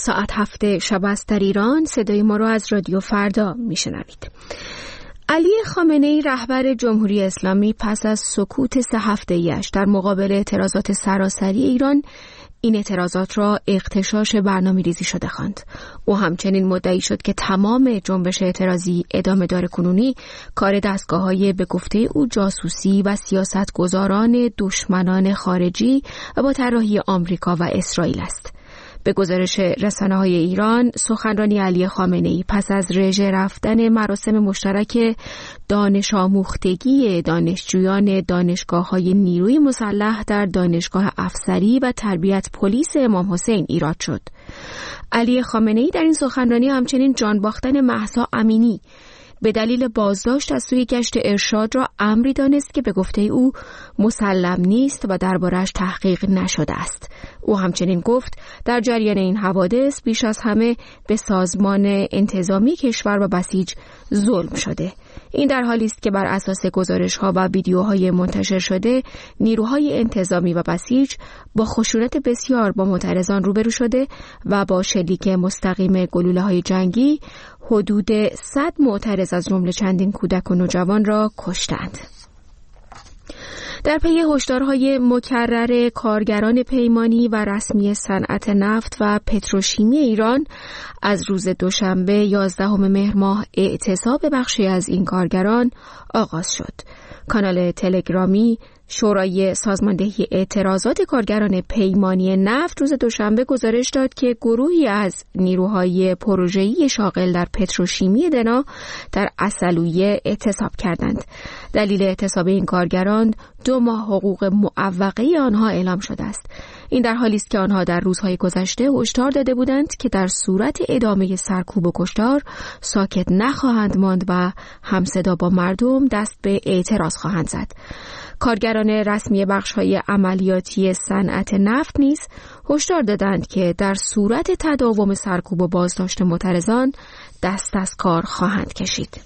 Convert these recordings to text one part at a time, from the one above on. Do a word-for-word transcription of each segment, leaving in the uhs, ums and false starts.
ساعت هفت شب است در ایران. صدای ما را از رادیو فردا میشنوید. علی خامنه‌ای رهبر جمهوری اسلامی پس از سکوت سه هفته‌ایش در مقابل اعتراضات سراسری ایران این اعتراضات را اغتشاش برنامه‌ریزی شده خواند. او همچنین مدعی شد که تمام جنبش اعتراضی ادامه دار کنونی کار دستگاه‌های به گفته او جاسوسی و سیاستگزاران دشمنان خارجی و با طراحی آمریکا و اسرائیل است. به گزارش رسانه‌های ایران، سخنرانی علی خامنه‌ای پس از رژه رفتن مراسم مشترک دانش آموختگی دانشجویان دانشگاه‌های نیروی مسلح در دانشگاه افسری و تربیت پلیس امام حسین ایراد شد. علی خامنه‌ای در این سخنرانی همچنین جان باختن مهسا امینی به دلیل بازداشت از سوی گشت ارشاد را امری دانست که به گفته او مسلم نیست و درباره‌اش تحقیق نشده است. او همچنین گفت در جریان این حوادث بیش از همه به سازمان انتظامی کشور و بسیج ظلم شده. این در حالی است که بر اساس گزارش‌ها و ویدیوهای منتشر شده نیروهای انتظامی و بسیج با خشونت بسیار با معترضان روبرو شده و با شلیک مستقیم گلوله‌های جنگی حدود صد معترض از جمله چندین کودک و نوجوان را کشتند. در پی هشدارهای مکرر کارگران پیمانی و رسمی صنعت نفت و پتروشیمی ایران از روز دوشنبه یازدهم مهر ماه اعتصاب بخشی از این کارگران آغاز شد. کانال تلگرامی شورای سازماندهی اعتراضات کارگران پیمانی نفت روز دوشنبه گزارش داد که گروهی از نیروهای پروژه‌ای شاغل در پتروشیمی دنا در اصلویه اعتصاب کردند. دلیل اعتصاب این کارگران دو ماه حقوق معوقه آنها اعلام شده است. این در حالی است که آنها در روزهای گذشته هشدار داده بودند که در صورت ادامه سرکوب و کشتار ساکت نخواهند ماند و همصدا با مردم دست به اعتراض خواهند زد. کارگران رسمی بخش‌های عملیاتی صنعت نفت نیز هشدار دادند که در صورت تداوم سرکوب و بازداشت معترضان دست از کار خواهند کشید.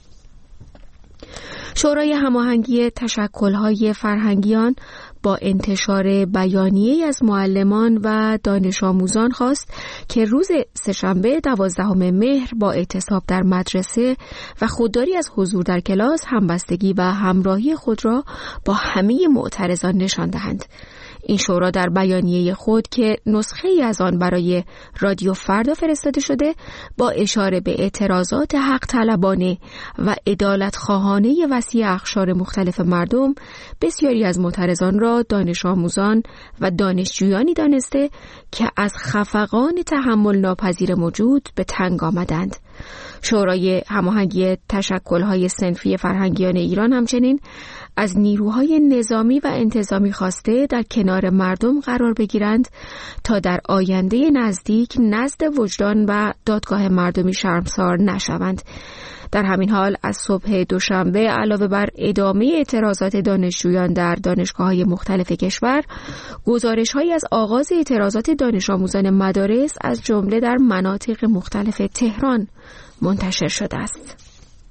شورای هماهنگی تشکل‌های فرهنگیان با انتشار بیانیه‌ای از معلمان و دانش آموزان خواست که روز سه‌شنبه دوازدهم مهر با اعتصاب در مدرسه و خودداری از حضور در کلاس همبستگی و همراهی خود را با همه معترضان نشان دهند. این شورا در بیانیه خود که نسخه ای از آن برای رادیو فردا فرستاده شده با اشاره به اعتراضات حق طلبانه و عدالت خواهانه وسیع اقشار مختلف مردم بسیاری از معترضان را دانش آموزان و دانشجویانی دانسته که از خفقان تحمل ناپذیر موجود به تنگ آمدند. شورای هماهنگی تشکل‌های صنفی فرهنگیان ایران همچنین از نیروهای نظامی و انتظامی خواسته در کنار مردم قرار بگیرند تا در آینده نزدیک نزد وجدان و دادگاه مردمی شرمسار نشوند. در همین حال از صبح دوشنبه علاوه بر ادامه اعتراضات دانشجویان در دانشگاه‌های مختلف کشور، گزارش‌هایی از آغاز اعتراضات دانش آموزان مدارس از جمله در مناطق مختلف تهران منتشر شده است.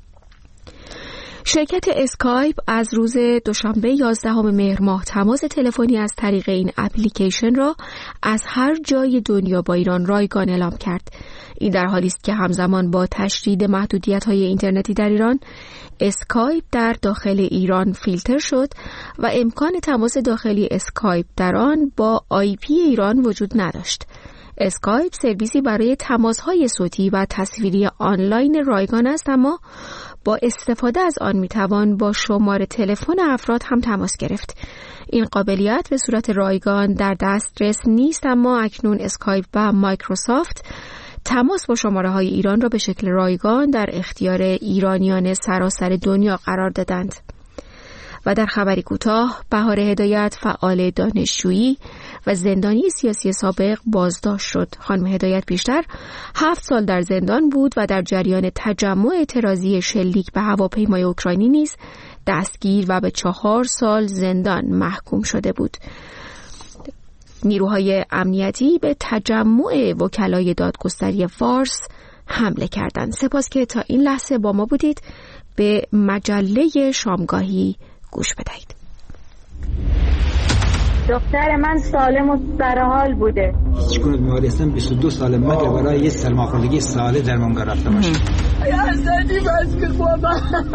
شرکت اسکایپ از روز دوشنبه یازدهم مهر ماه تماس تلفنی از طریق این اپلیکیشن را از هر جای دنیا با ایران رایگان اعلام کرد. این در حالی است که همزمان با تشدید محدودیت‌های اینترنتی در ایران، اسکایپ در داخل ایران فیلتر شد و امکان تماس داخلی اسکایپ در آن با آی پی ایران وجود نداشت. اسکایپ سرویسی برای تماس‌های صوتی و تصویری آنلاین رایگان است، اما با استفاده از آن میتوان با شماره تلفن افراد هم تماس گرفت. این قابلیت به صورت رایگان در دسترس نیست، اما اکنون اسکایپ و مایکروسافت تماس با شماره‌های ایران را به شکل رایگان در اختیار ایرانیان سراسر دنیا قرار دادند. و در خبری کوتاه، بهار هدایت فعال دانشجویی و زندانی سیاسی سابق بازداشت شد. خانم هدایت پیشتر هفت سال در زندان بود و در جریان تجمع اعتراضی شلیک به هواپیمای اوکراینی نیز دستگیر و به چهار سال زندان محکوم شده بود. نیروهای امنیتی به تجمع وکلای دادگستری فارس حمله کردند. سپاس که تا این لحظه با ما بودید. به مجله شامگاهی گوش بدهید. دختر من سالم و سرحال بوده. هیچ گونه بیماری هستم بیست و دو سال مگه برای یه سرماخوردگی ساله درمانگاه رفته باشه. یا زدی بس که بابا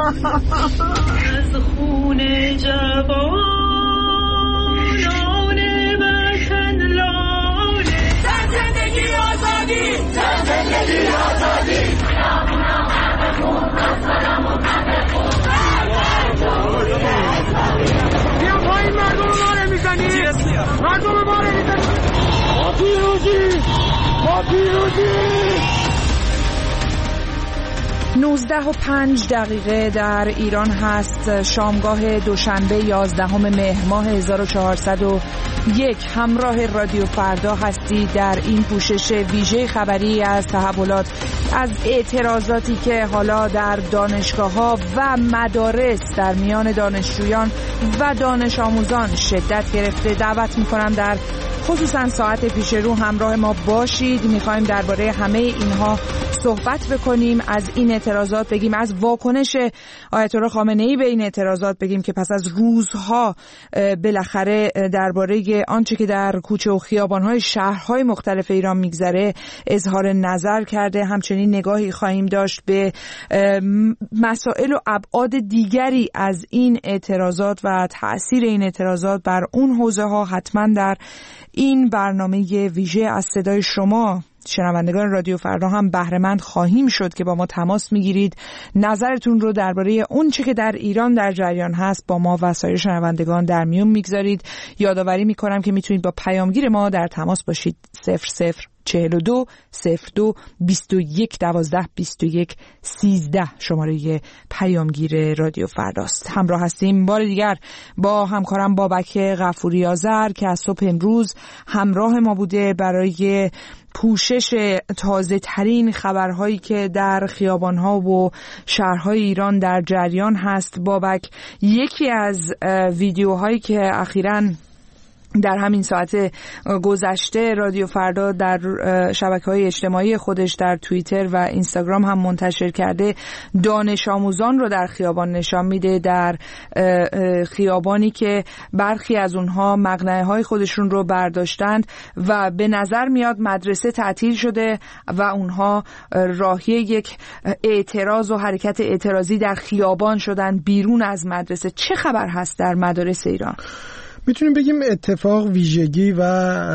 از خون جوانان وطن لاله در زندگی آزادی در زندگی آزادی بیا پایین مردم ما رو میزنی مردم ما رو میزنی ما پیروزی ما پیروزی. نوزده و پنج دقیقه در ایران هست، شامگاه دوشنبه یازدهم مهر ماه هزار و چهارصد و یک. همراه رادیو فردا هستی در این پوشش ویژه خبری از تحولات، از اعتراضاتی که حالا در دانشگاه‌ها و مدارس در میان دانشجویان و دانش آموزان شدت گرفته. دعوت می‌کنم در خصوصا ساعت پیش رو همراه ما باشید. می‌خوایم درباره همه اینها صحبت بکنیم، از این اعتراضات بگیم، از واکنش آیت الله خامنه‌ای به این اعتراضات بگیم که پس از روزها بالاخره درباره آنچه که در کوچه و خیابان‌های شهرهای مختلف ایران میگذره اظهار نظر کرده. همچنین نگاهی خواهیم داشت به مسائل و ابعاد دیگری از این اعتراضات و تأثیر این اعتراضات بر اون حوزه‌ها. حتما در این برنامه ویژه از صدای شما شنوندگان رادیو فردا هم بهره مند خواهیم شد که با ما تماس میگیرید، نظرتون رو درباره اون چه که در ایران در جریان هست با ما و سایر شنوندگان در میون میگذارید. یادآوری میکنم که میتونید با پیامگیر ما در تماس باشید. صفر صفر چهل و دو صفر دو بیست و یک دوازده بیست و یک سیزده شماره پیامگیر رادیو فرداست. همراه هستیم بار دیگر با همکارم بابک غفوری آذر که از صبح امروز همراه ما بوده برای پوشش تازه ترین خبرهایی که در خیابانها و شهرهای ایران در جریان هست. بابک، یکی از ویدیوهایی که اخیراً در همین ساعت گذشته رادیو فردا در شبکه‌های اجتماعی خودش در توییتر و اینستاگرام هم منتشر کرده، دانش آموزان رو در خیابان نشان میده، در خیابانی که برخی از اونها مقنعه‌های خودشون رو برداشتند و به نظر میاد مدرسه تعطیل شده و اونها راهی یک اعتراض و حرکت اعتراضی در خیابان شدن بیرون از مدرسه. چه خبر هست در مدارس ایران؟ میتونیم بگیم اتفاق، ویژگی و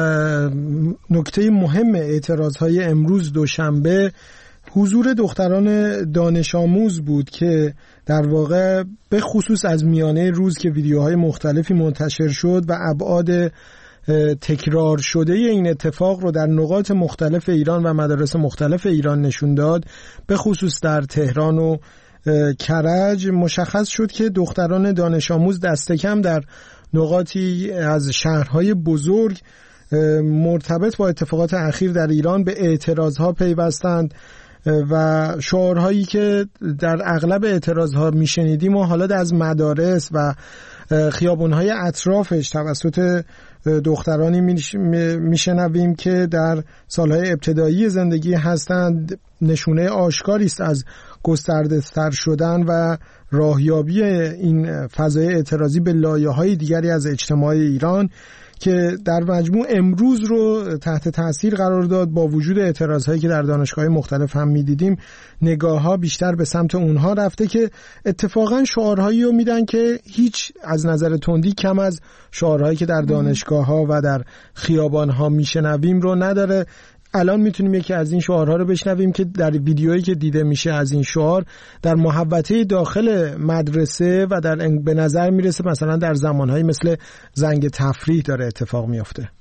نکته مهم اعتراضهای امروز دوشنبه حضور دختران دانش آموز بود که در واقع به خصوص از میانه روز که ویدیوهای مختلفی منتشر شد و ابعاد تکرار شده این اتفاق رو در نقاط مختلف ایران و مدارس مختلف ایران نشون داد، به خصوص در تهران و کرج، مشخص شد که دختران دانش آموز دست کم در نقاطی از شهرهای بزرگ مرتبط با اتفاقات اخیر در ایران به اعتراضها پیوستند و شعارهایی که در اغلب اعتراضها میشنیدیم و حالا از مدارس و خیابونهای اطرافش توسط دخترانی میشنویم که در سالهای ابتدایی زندگی هستند، نشونه آشکاری است از گسترده تر شدن و راهیابی این فضای اعتراضی به لایه‌های دیگری از اجتماع ایران که در مجموع امروز رو تحت تاثیر قرار داد. با وجود اعتراضهایی که در دانشگاه‌های مختلف هم می‌دیدیم، نگاه‌ها بیشتر به سمت اونها رفته که اتفاقاً شعارهایی رو میدن که هیچ از نظر تندی کم از شعارهایی که در دانشگاه‌ها و در خیابان‌ها میشنویم رو نداره. الان میتونیم یکی از این شعارها رو بشنویم که در ویدیویی که دیده میشه از این شعار در محوطه داخل مدرسه و در به نظر میرسه مثلا در زمانهایی مثل زنگ تفریح داره اتفاق میفته.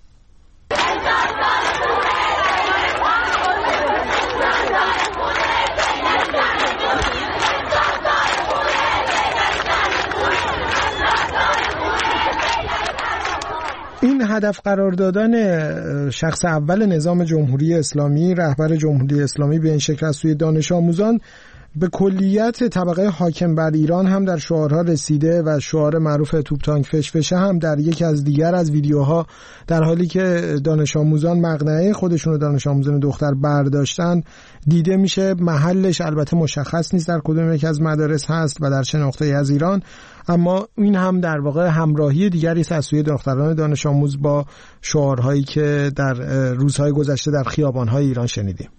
این هدف قرار دادن شخص اول نظام جمهوری اسلامی، رهبر جمهوری اسلامی به این شکل از سوی دانش آموزان به کلیت طبقه حاکم بر ایران هم در شعارها رسیده و شعار معروف توپ تانک فشفشه هم در یکی از دیگر از ویدیوها در حالی که دانش آموزان مقنعه خودشون رو دانش آموزان دختر برداشتن دیده میشه. محلش البته مشخص نیست در کدوم یک از مدارس هست و در چه نقطه‌ای از ایران، اما این هم در واقع همراهی دیگری است از سوی دختران دانش آموز با شعارهایی که در روزهای گذشته در خیابان‌های ایران شنیدیم.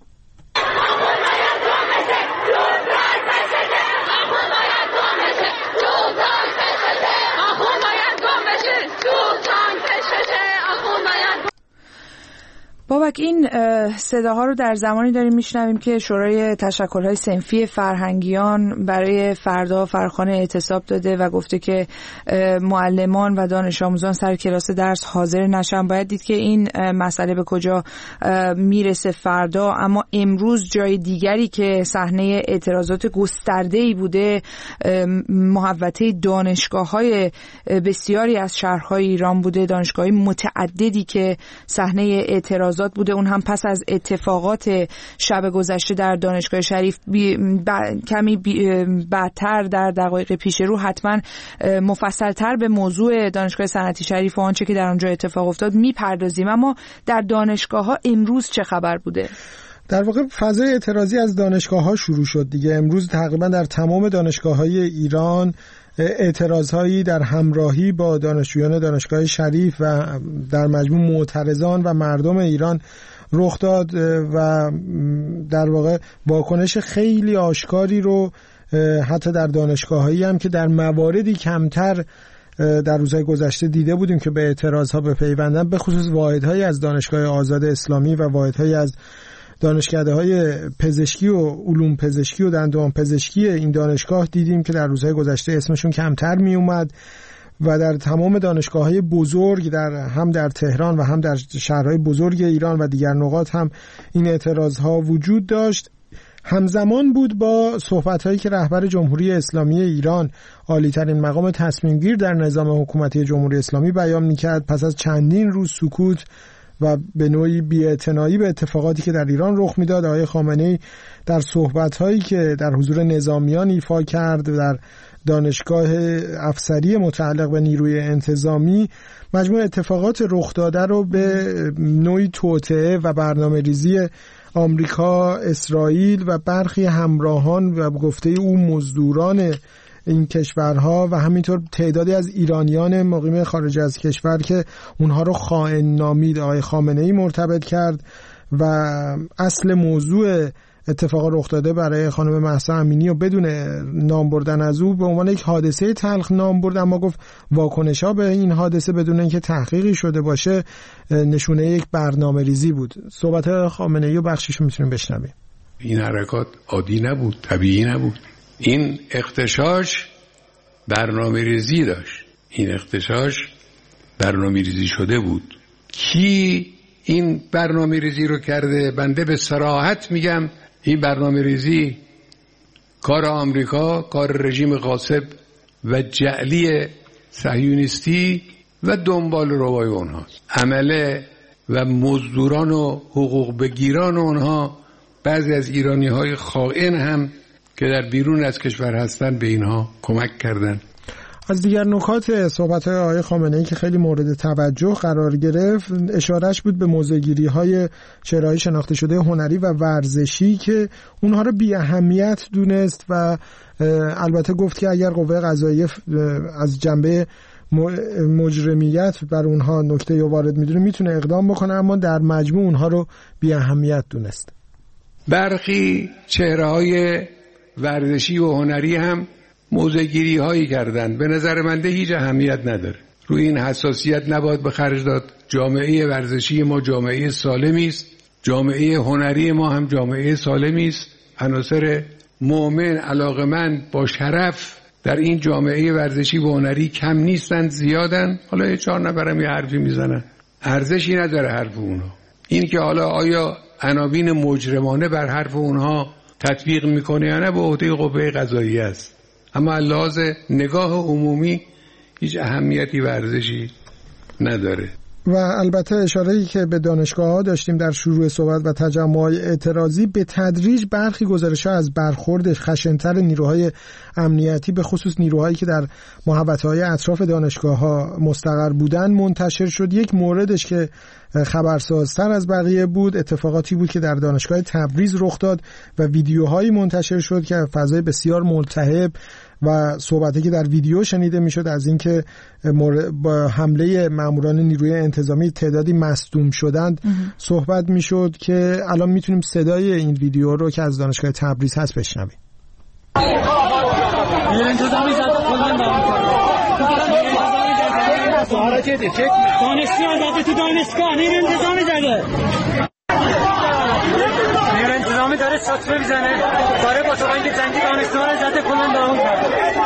بابک، این صداها رو در زمانی داریم میشنویم که شورای تشکل‌های صنفی فرهنگیان برای فردا فراخوان اعتصاب داده و گفته که معلمان و دانش آموزان سر کلاس درس حاضر نشن. باید دید که این مسئله به کجا میرسه فردا. اما امروز جای دیگری که صحنه اعتراضات گسترده‌ای بوده، محوطه دانشگاه‌های بسیاری از شهرهای ایران بوده، دانشگاه‌های متعددی که صحنه اعتراض بوده، اون هم پس از اتفاقات شب گذشته در دانشگاه شریف. بی ب... کمی بی... بعدتر در دقایق پیش رو حتما مفصلتر به موضوع دانشگاه صنعتی شریف و آنچه که در اونجا اتفاق افتاد میپردازیم. اما در دانشگاه ها امروز چه خبر بوده؟ در واقع فضای اعتراضی از دانشگاه ها شروع شد دیگه. امروز تقریبا در تمام دانشگاه های ایران اعتراضهایی در همراهی با دانشجویان دانشگاه شریف و در مجموع معترضان و مردم ایران رخ داد و در واقع واکنش خیلی آشکاری رو حتی در دانشگاه‌هایی هم که در مواردی کمتر در روزهای گذشته دیده بودیم که به اعتراضها بپیوندن، به خصوص واحدهایی از دانشگاه آزاد اسلامی و واحدهایی از دانشکده‌های پزشکی و علوم پزشکی و دندان پزشکی این دانشگاه دیدیم که در روزهای گذشته اسمشون کمتر می اومد و در تمام دانشگاه‌های بزرگ در هم در تهران و هم در شهرهای بزرگ ایران و دیگر نقاط هم این اعتراضها وجود داشت. همزمان بود با صحبت‌هایی که رهبر جمهوری اسلامی ایران، عالی‌ترین مقام تصمیم گیر در نظام حکومتی جمهوری اسلامی، بیان می‌کرد پس از چندین روز سکوت و به نوعی بی‌اعتنایی به اتفاقاتی که در ایران رخ میداد. آقای خامنه‌ای در صحبت‌هایی که در حضور نظامیان ایفا کرد در دانشگاه افسری متعلق به نیروی انتظامی، مجموع اتفاقات رخ داده رو به نوعی توطئه و برنامه‌ریزی آمریکا، اسرائیل و برخی همراهان و گفته او مزدوران این کشورها و همینطور تعدادی از ایرانیان مقیم خارج از کشور که اونها رو خائن نامید آقای خامنه‌ای مرتبط کرد و اصل موضوع اتفاق رخ داده برای خانم مهسا امینی و بدون نام بردن از او به عنوان یک حادثه تلخ نام برد، اما گفت واکنش‌ها به این حادثه بدون اینکه تحقیقی شده باشه نشونه یک برنامه‌ریزی بود. صحبت خامنه‌ای و بخشیش میتونیم بشنویم. این حرکات عادی نبود، طبیعی نبود. این اغتشاش برنامه‌ریزی داشت. این اغتشاش برنامه‌ریزی شده بود. کی این برنامه‌ریزی رو کرده؟ بنده به صراحت میگم این برنامه‌ریزی کار آمریکا، کار رژیم غاصب و جعلی صهیونیستی و دنبال روای اونهاست. عمله و مزدوران و حقوق بگیران اونها، بعضی از ایرانی‌های خائن هم که در بیرون از کشور هستن به اینها کمک کردن. از دیگر نکات صحبت‌های آقای خامنه‌ای که خیلی مورد توجه قرار گرفت، اشارهش بود به موزه‌گیری‌های چهره‌های شناخته شده هنری و ورزشی که اونها رو بی اهمیت دونست و البته گفت که اگر قوه قضاییه از جنبه مجرمیت بر اونها نکته یا وارد میدونه میتونه اقدام بکنه، اما در مجموع اونها رو بی اهمیت دونست. برخی چهره‌های ورزشی و هنری هم موزه‌گیری هایی کردن. به نظر من ده هیچ اهمیت نداره. روی این حساسیت نباید به خرج داد. جامعه ورزشی ما جامعه سالمی است، جامعه هنری ما هم جامعه سالمی است. عناصر مؤمن علاقمند با شرف در این جامعه ورزشی و هنری کم نیستند، زیادن. حالا یه چهار نفرم یه حرفی میزنن، ارزشی نداره حرف اونها. این که حالا آیا عناوین مجرمانه بر حرف اونها تطبیق میکنه یا نه به عهده قوه قضاییه است، اما لحاظ نگاه عمومی هیچ اهمیتی ورزشی نداره. و البته اشاره‌ای که به دانشگاه‌ها داشتیم در شروع صحبت و تجمع‌های اعتراضی، به تدریج برخی گزارش‌ها از برخورد خشن‌تر نیروهای امنیتی به خصوص نیروهایی که در محوطه‌های اطراف دانشگاه‌ها مستقر بودن منتشر شد. یک موردش که خبرسازتر از بقیه بود اتفاقاتی بود که در دانشگاه تبریز رخ داد و ویدیوهایی منتشر شد که فضای بسیار ملتهب و صحبتی که در ویدیو شنیده میشد از اینکه با حمله ماموران نیروی انتظامی تعدادی مصدوم شدند صحبت میشد که الان میتونیم صدای این ویدیو رو که از دانشگاه تبریز هست بشنویم. دانشگاه زده تو دانشگاه نیرو انتظامی زده نیرو انتظامی داره سطفه میزنه داره با تفنگ جنگی دانشگاه رو زده کلن داون کرده.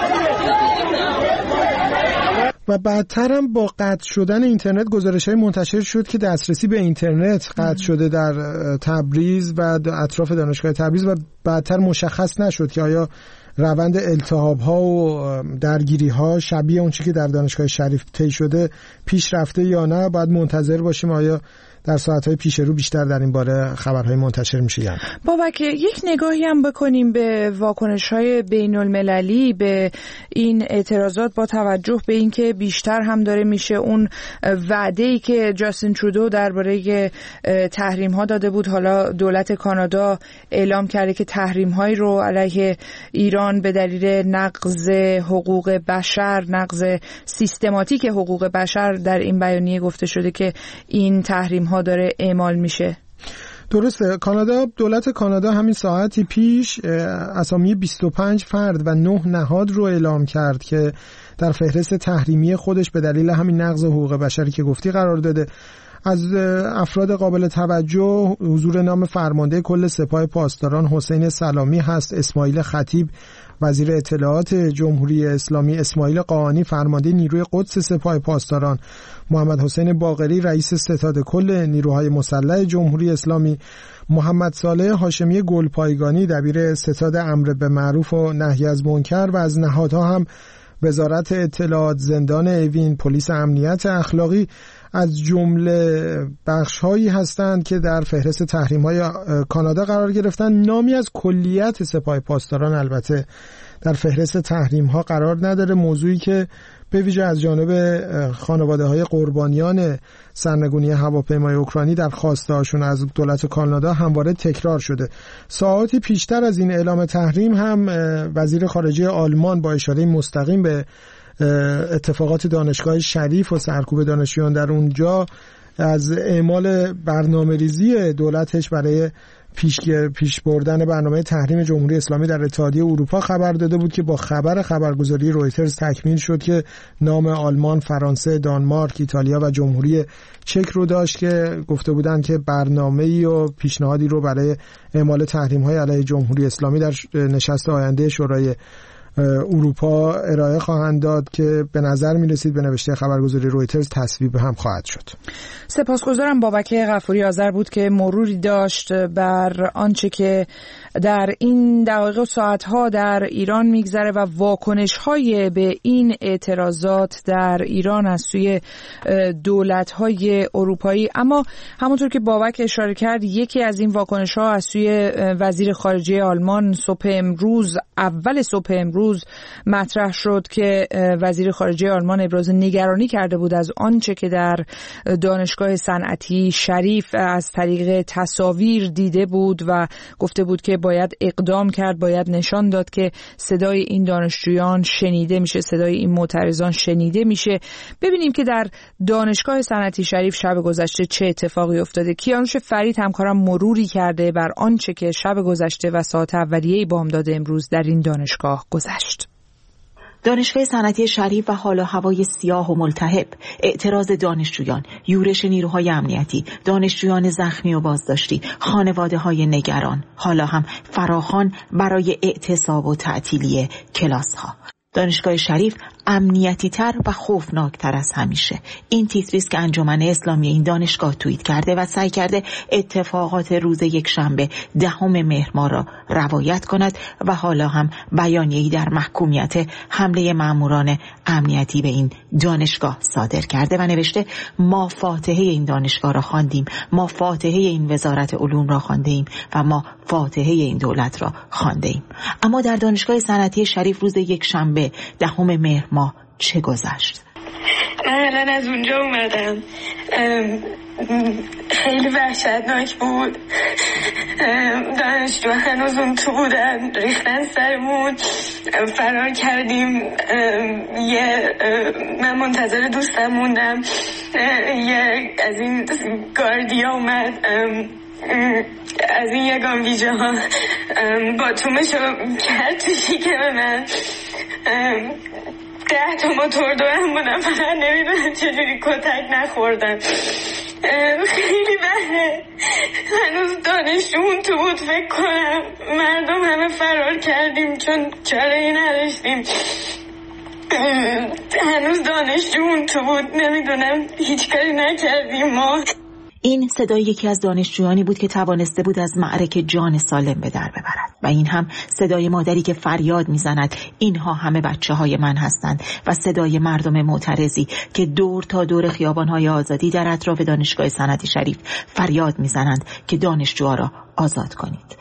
و بعدتر هم با قطع شدن اینترنت گزارش‌های منتشر شد که دسترسی به اینترنت قطع شده در تبریز و اطراف دانشگاه تبریز و بعدتر مشخص نشد که آیا روند التهاب‌ها و درگیری‌ها شبیه اون چیزی که در دانشگاه شریف طی شده پیش رفته یا نه. باید منتظر باشیم آیا در ساعت‌های پیش رو بیشتر در این باره خبرهای منتشر میشه یا نه. بابک یک نگاهی هم بکنیم به واکنش‌های بین‌المللی به این اعتراضات با توجه به اینکه بیشتر هم داره میشه اون وعده‌ای که جاستین ترودو درباره تحریم‌ها داده بود. حالا دولت کانادا اعلام کرده که تحریم‌هایی رو علیه ایران به دلیل نقض حقوق بشر، نقض سیستماتیک حقوق بشر در این بیانیه گفته شده که این تحریم‌ها داره اعمال میشه. درسته. کانادا، دولت کانادا همین ساعتی پیش اسامی بیست و پنج فرد و نه نهاد رو اعلام کرد که در فهرست تحریمی خودش به دلیل همین نقض حقوق بشری که گفتی قرار داده. از افراد قابل توجه حضور نام فرمانده کل سپاه پاسداران حسین سلامی هست، اسماعیل خطیب وزیر اطلاعات جمهوری اسلامی، اسماعیل قاآنی فرمانده نیروی قدس سپاه پاسداران، محمد حسین باقری رئیس ستاد کل نیروهای مسلح جمهوری اسلامی، محمد صالح هاشمی گلپایگانی دبیر ستاد امر به معروف و نهی از منکر و از نهادها هم وزارت اطلاعات، زندان اوین، پلیس امنیت اخلاقی از جمله بخش‌هایی هستند که در فهرست تحریم‌های کانادا قرار گرفتن. نامی از کلیت سپاه پاسداران البته در فهرست تحریم‌ها قرار نداره، موضوعی که به ویژه از جانب خانواده‌های قربانیان سرنگونی هواپیمای اوکراینی در خواسته‌هاشون از دولت کانادا همواره تکرار شده. ساعاتی پیشتر از این اعلام تحریم هم وزیر خارجه آلمان با اشاره مستقیم به اتفاقات دانشگاه شریف و سرکوب دانشجویان در اونجا از اعمال برنامه‌ریزی دولتش برای پیش پیش بردن برنامه تحریم جمهوری اسلامی در اتحادیه اروپا خبر داده بود که با خبر خبرگزاری رویترز تکمیل شد که نام آلمان، فرانسه، دانمارک، ایتالیا و جمهوری چک رو داشت که گفته بودند که برنامه‌ای و پیشنهادی رو برای اعمال تحریم‌های علیه جمهوری اسلامی در نشست آینده شورای اروپا ارائه خواهند داد که به نظر می رسید به نوشته خبرگزاری رویترز تصویب هم خواهد شد. سپاسگزارم بابک غفوری آذر بود که مروری داشت بر آنچه که در این دقایق و ساعتها در ایران میگذره و واکنش‌های به این اعتراضات در ایران از سوی دولت‌های اروپایی. اما همونطور که بابک اشاره کرد یکی از این واکنش‌ها از سوی وزیر خارجه آلمان صبح امروز اول صبح امروز مطرح شد که وزیر خارجه آلمان ابراز نگرانی کرده بود از آنچه که در دانشگاه صنعتی شریف از طریق تصاویر دیده بود و گفته بود که باید اقدام کرد، باید نشان داد که صدای این دانشجویان شنیده میشه، صدای این معترضان شنیده میشه. ببینیم که در دانشگاه صنعتی شریف شب گذشته چه اتفاقی افتاده. کیانوش فرید همکارم مروری کرده بر آنچه که شب گذشته و ساعت اولیه بامداد امروز در این دانشگاه گذشت. دانشگاه صنعتی شریف و حال و هوای سیاه و ملتهب، اعتراض دانشجویان، یورش نیروهای امنیتی، دانشجویان زخمی و بازداشتی، خانواده‌های نگران، حالا هم فراخوان برای اعتصاب و تعطیلی کلاس‌ها. دانشگاه شریف امنیتی تر و خوفناکتر از همیشه. این تیتری است که انجمن اسلامی این دانشگاه توییت کرده و سعی کرده اتفاقات روز یک شنبه دهم مهر ماه را روایت کند و حالا هم بیانیه‌ای در محکومیت حمله ماموران امنیتی به این دانشگاه صادر کرده و نوشته ما فاتحه این دانشگاه را خواندیم، ما فاتحه این وزارت علوم را خواندیم و ما فاتحه این دولت را خواندیم. اما در دانشگاه صنعتی شریف روز یک شنبه دهم مهر ماه چه گذشت؟ من الان از اونجا اومدم. خیلی وحشتناک بود. دانشجو هنوز اون تو بودن، ریختن سرمون، فرار کردیم. یه من منتظر دوستم موندم، یه از این گاردیا اومد از این یگان ویژه ها با تومشو کرد تو شکم من. ده تا موتور دورم بودم، فقط نمیدونم چجوری کتک نخوردم. خیلی بده. هنوز دانشجومون تو بود فکر کنم. مردم همه فرار کردیم چون چاره‌ای نداشتیم. هنوز دانشجومون تو بود، نمیدونم هیچ کاری نکردیم ما. این صدای یکی از دانشجویانی بود که توانسته بود از معرکه جان سالم به در ببرد و این هم صدای مادری که فریاد میزند اینها همه بچه های من هستند و صدای مردم معترضی که دور تا دور خیابان‌های آزادی در اطراف دانشگاه صنعتی شریف فریاد میزنند که دانشجوها را آزاد کنید.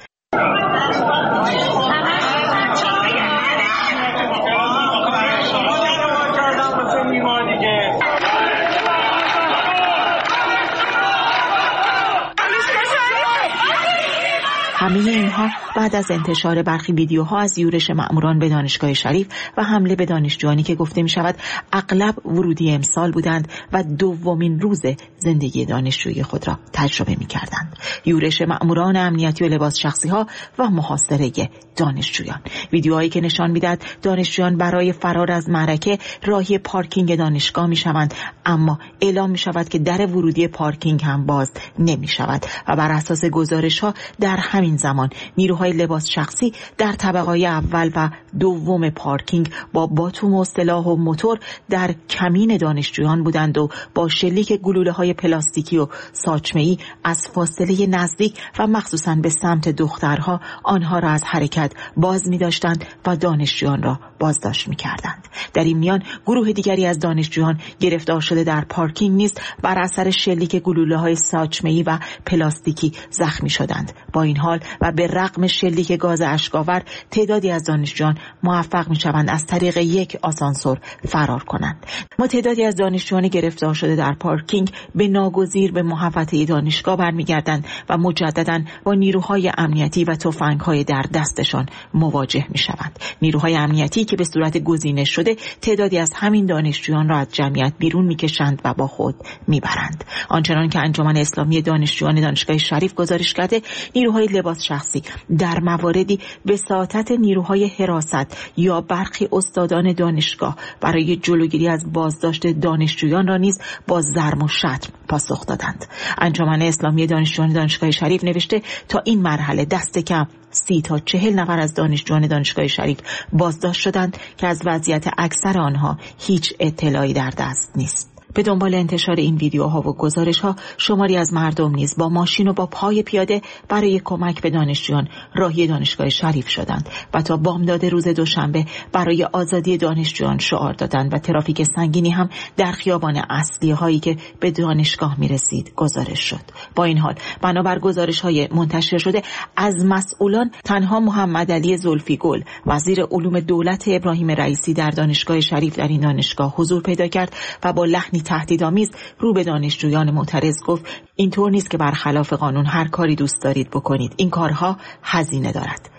همه اینها بعد از انتشار برخی ویدیوها از یورش مأموران به دانشگاه شریف و حمله به دانشجویانی که گفته می شود اغلب ورودی امسال بودند و دومین روز زندگی دانشجویی خود را تجربه می کردند. یورش مأموران امنیتی و لباس شخصی ها و محاصره دانشجویان. ویدیوهایی که نشان میداد دانشجویان برای فرار از معرکه راهی پارکینگ دانشگاه می شوند، اما اعلام می شود که در ورودی پارکینگ هم باز نمی شود و بر اساس گزارش ها در همین زمان نیروهای لباس شخصی در طبقه‌های اول و دوم پارکینگ با باتوم و سلاح و موتور در کمین دانشجویان بودند و با شلیک گلوله‌های پلاستیکی و ساچمه‌ای از فاصله نزدیک و مخصوصاً به سمت دخترها آنها را از حرکت باز می‌داشتند و دانشجویان را بازداشت می‌کردند. در این میان گروه دیگری از دانشجویان گرفتار شده در پارکینگ نیز بر اثر شلیک گلوله‌های ساچمه‌ای و پلاستیکی زخمی شدند. با این حال و به رغم شلیک گاز اشک‌آور تعدادی از دانشجویان موفق می‌شوند از طریق یک آسانسور فرار کنند. ما تعدادی از دانشجویان گرفتار شده در پارکینگ به ناگزیر به محوطه دانشگاه برمیگردند و مجدداً با نیروهای امنیتی و تفنگ‌های در دستشان مواجه می‌شوند. نیروهای امنیتی که به صورت گزینش شده تعدادی از همین دانشجویان را از جمعیت بیرون می‌کشند و با خود می‌برند. آنچنان که انجمن اسلامی دانشجویان دانشگاه شریف گزارش کرده، نیروهای لباس شخصی در مواردی وساطت نیروهای حراست یا برخی استادان دانشگاه برای جلوگیری از بازداشت دانشجویان را نیز با ضرب و شتم پاسخ دادند. انجمن اسلامی دانشجویان دانشگاه شریف نوشته تا این مرحله دست کم سی تا چهل نفر از دانشجویان دانشگاه شریف بازداشت شدند که از وضعیت اکثر آنها هیچ اطلاعی در دست نیست. به دنبال انتشار این ویدیوها و گزارش‌ها شماری از مردم نیز با ماشین و با پای پیاده برای کمک به دانشجویان راهی دانشگاه شریف شدند و تا بامداد روز دوشنبه برای آزادی دانشجویان شعار دادند و ترافیک سنگینی هم در خیابان اصلی هایی که به دانشگاه می‌رسید گزارش شد. با این حال بنابر گزارش‌های منتشر شده از مسئولان تنها محمد علی زلفیگل وزیر علوم دولت ابراهیم رئیسی در دانشگاه شریف در این دانشگاه حضور پیدا کرد و با لحنی تهدیدآمیز رو به دانشجویان معترض گفت اینطور نیست که برخلاف قانون هر کاری دوست دارید بکنید، این کارها هزینه دارد.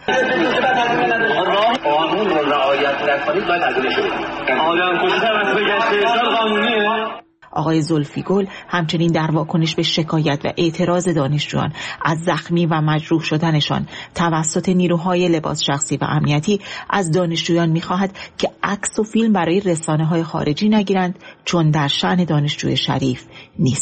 قانون رو رعایت نکنید باید هزینه شده. آدم کشی توسط گشت قانونیه. آقای زلفیگل همچنین در واکنش به شکایت و اعتراض دانشجویان از زخمی و مجروح شدنشان توسط نیروهای لباس شخصی و امنیتی از دانشجویان می‌خواهد که عکس و فیلم برای رسانه‌های خارجی نگیرند چون در شأن دانشجوی شریف نیست.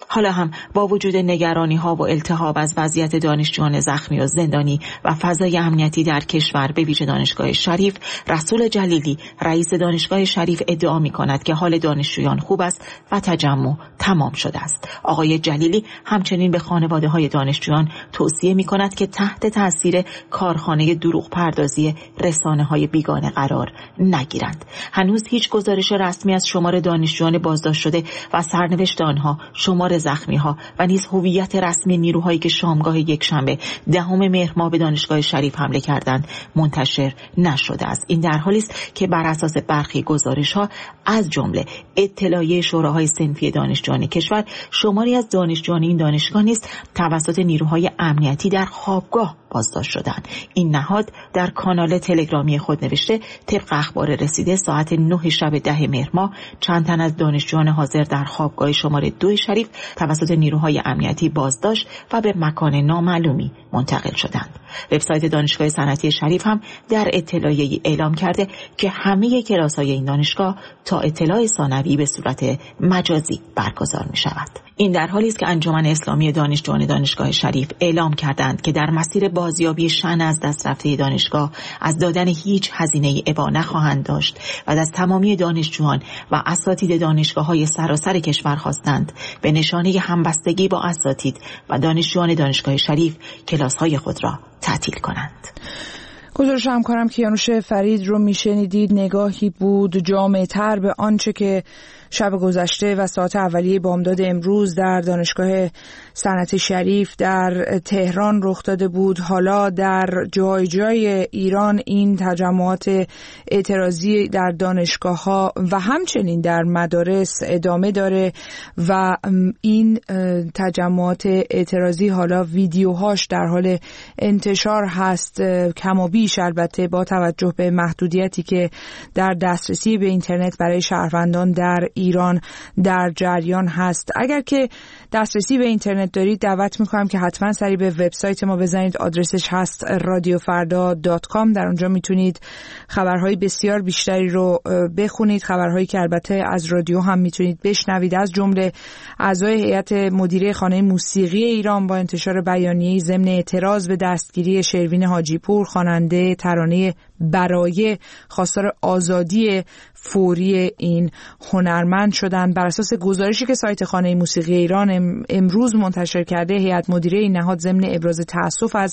حالا هم با وجود نگرانی ها و التهاب از وضعیت دانشجویان زخمی و زندانی و فضای امنیتی در کشور به ویژه دانشگاه شریف، رسول جلیلی رئیس دانشگاه شریف ادعا می کند که حال دانشجویان خوب است و تجمع تمام شده است. آقای جلیلی همچنین به خانواده های دانشجویان توصیه می کند که تحت تاثیر کارخانه دروغ پردازی رسانه های بیگانه قرار نگیرند. هنوز هیچ گزارش رسمی از شمار دانشجویان بازداشت شده و سرنوشت آنها، شمار زخمی ها و نیز هویت رسمی نیروهایی که شامگاه یکشنبه دهم مهر ماه به دانشگاه شریف حمله کردند منتشر نشده است. این در حالی است که بر اساس برخی گزارش ها از جمله اطلاعیه شوراهای صنفی دانشجویان کشور، شماری از دانشجویان این دانشگاه نیز توسط نیروهای امنیتی در خوابگاه بازداشت شدند. این نهاد در کانال تلگرامی خود نوشته طبق اخبار رسیده ساعت نه شب ده مهر ماه چند تن از دانشجویان حاضر در خوابگاه شماره دو شریف توسط نیروهای امنیتی بازداشت و به مکان نامعلومی منتقل شدند. وبسایت دانشگاه صنعتی شریف هم در اطلاعیه‌ای اعلام کرده که همه کلاس‌های این دانشگاه تا اطلاع ثانوی به صورت مجازی برگزار می‌شود. این در حالی است که انجمن اسلامی دانشجویان دانشگاه شریف اعلام کردند که در مسیر بازیابی شأن از دست رفته دانشگاه از دادن هیچ هزینه‌ای ابا نخواهند داشت و از تمامی دانشجویان و اساتید دانشگاه‌های سراسر کشور خواستند به نشانه همبستگی با اساتید و دانشجویان دانشگاه شریف کلاس‌های خود را تعطیل کنند. گزارش همکارم کیانوش فرید رو میشنیدید. نگاهی بود جامع‌تر به آنچه که شب گذشته و ساعت اولیه بامداد امروز در دانشگاه صنعتی شریف در تهران رخ داده بود. حالا در جای جای ایران این تجمعات اعتراضی در دانشگاه‌ها و همچنین در مدارس ادامه داره و این تجمعات اعتراضی حالا ویدیوهاش در حال انتشار هست، کم و بیش البته با توجه به محدودیتی که در دسترسی به اینترنت برای شهروندان در ایران در جریان هست. اگر که دسترسی به اینترنت دارید دعوت میکنم که حتما سری به وبسایت ما بزنید. آدرسش هست رادیو فردا دات کام. در اونجا میتونید خبرهای بسیار بیشتری رو بخونید، خبرهایی که البته از رادیو هم میتونید بشنوید، از جمله اعضای هیئت مدیره خانه موسیقی ایران با انتشار بیانیه‌ای ضمن اعتراض به دستگیری شروین حاجی پور، خواننده ترانه برای خواستار آزادی فوری این هنرمند شدند. بر اساس گزارشی که سایت خانه موسیقی ایران امروز منتشر کرده، هیئت مدیره این نهاد ضمن ابراز تأسف از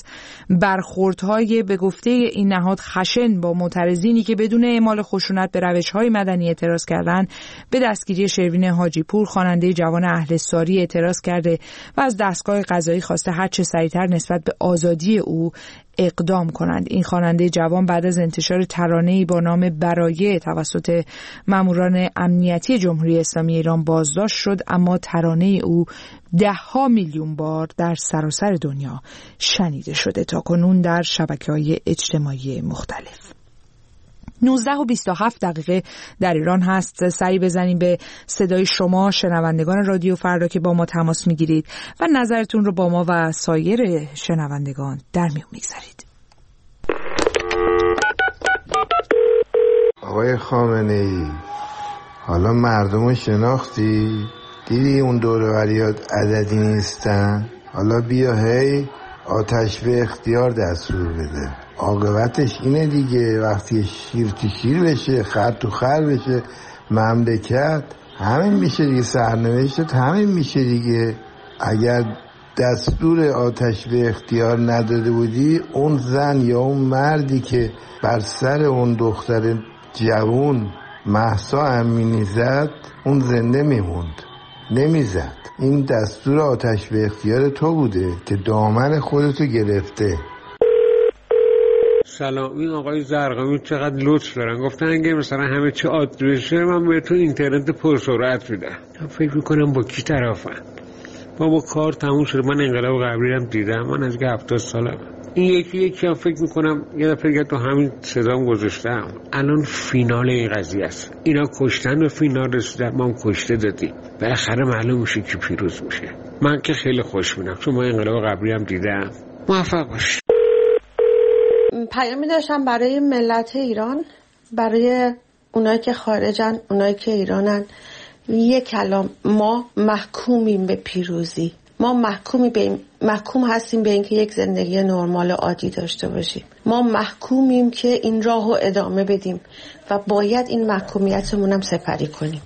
برخوردهای به گفته این نهاد خشن با معترضینی که بدون اعمال خشونت به روش‌های مدنی اعتراض کردند، به دستگیری شروین حاجی پور، خواننده جوان اهل ساری، اعتراض کرده و از دستگاه قضایی خواسته هر چه سریعتر نسبت به آزادی او اقدام کنند. این خواننده جوان بعد از انتشار ترانه‌ای با نام برای توسط ماموران امنیتی جمهوری اسلامی ایران بازداشت شد، اما ترانه او ده ها میلیون بار در سراسر دنیا شنیده شده تا کنون در شبکه‌های اجتماعی مختلف. نوزده و بیست و هفت دقیقه در ایران هست. سری بزنیم به صدای شما شنوندگان رادیو فردا که با ما تماس میگیرید و نظرتون رو با ما و سایر شنوندگان در میون میگذارید. آقای خامنه‌ای، حالا مردم رو شناختی؟ دیدی اون دوروریات عددی نیستن؟ حالا بیا هی آتش به اختیار دستور بده. عاقبتش اینه دیگه، وقتی شیر تو شیر بشه، خر تو خر بشه، مملکت همین میشه دیگه، سرنوشتت همین میشه دیگه. اگر دستور آتش به اختیار نداده بودی، اون زن یا اون مردی که بر سر اون دختر جوون مهسا امینی زد، اون زنده میموند، نمیزد. این دستور آتش به اختیار تو بوده که دامن خودتو گرفته. سلام، این آقای زرقامی چقدر لطف دارن، گفتن اگه مثلا همه چی عادی بشه من بهتون اینترنت پرسرعت میدم. من فکر میکنم با کی طرفم؟ بابا کار تموم شده، من انقلاب قبلی هم دیدم، من از که هفتاد سالم. این یکی یکی هم فکر میکنم یه دفعه دیگه تو همین صدام گذاشتم. الان فینال این قضیه است، اینا کشتن و فینال رسیدن، ما هم کشته دادیم، بالاخره معلوم میشه کی پیروز میشه. من که خیلی خوشبینم چون من انقلاب قبلی هم دیدم. موفق باش. پیامی داشتم برای ملت ایران، برای اونایی که خارجن، اونایی که ایرانن، یک کلام ما محکومیم به پیروزی، ما محکومی به محکوم هستیم به اینکه یک زندگی نرمال عادی داشته باشیم. ما محکومیم که این راهو ادامه بدیم و باید این محکومیتمون هم سپری کنیم.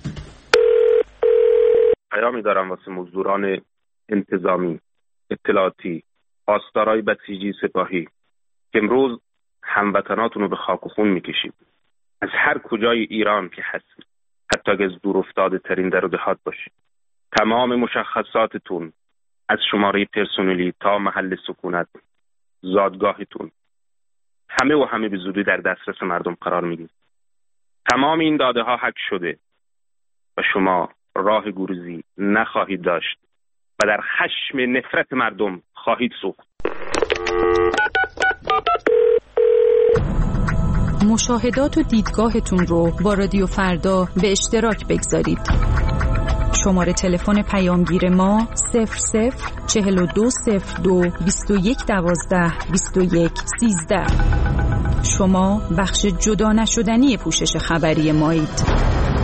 پیامی دارم واسه مزدوران انتظامی، اطلاعاتی، پاسدارای بسیجی سپاهی که امروز هموطناتون رو به خاک و خون میکشید. از هر کجای ایران که هستید، حتی اگه از دور افتاده ترین در و دهات باشید، تمام مشخصاتتون از شماره پرسنلی تا محل سکونت، زادگاهتون، همه و همه به زودی در دسترس مردم قرار میگیرید. تمام این داده ها حک شده و شما راه گروزی نخواهید داشت و در خشم نفرت مردم خواهید سوخت. مشاهدات و دیدگاهتون رو با رادیو فردا به اشتراک بگذارید. شماره تلفن پیامگیر ما صفر صفر چهل و دو صفر دو بیست و یک دوازده بیست و یک سیزده. شما بخش جدا نشدنی پوشش خبری مایید.